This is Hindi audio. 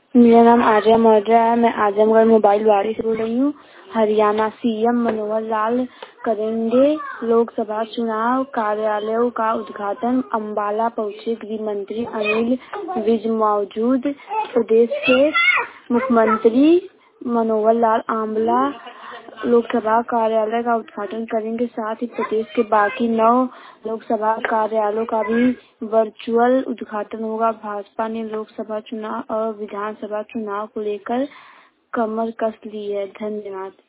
मेरा नाम आर्या मौर्य है। मैं आजमगढ़ मोबाइल वाड़ी से बोल रही हूँ। हरियाणा सीएम मनोहर लाल करेंगे लोकसभा चुनाव। कार्यालयों का उद्घाटन। अंबाला पहुंचे गृह मंत्री अनिल विज मौजूद। प्रदेश के मुख्यमंत्री मनोहर लाल अंबाला लोकसभा कार्यालय का उद्घाटन करेंगे। साथ ही प्रदेश के बाकी 9 लोकसभा कार्यालयों का भी वर्चुअल उद्घाटन होगा। भाजपा ने लोकसभा चुनाव और विधानसभा चुनाव को लेकर कमर कस ली है। धन्यवाद।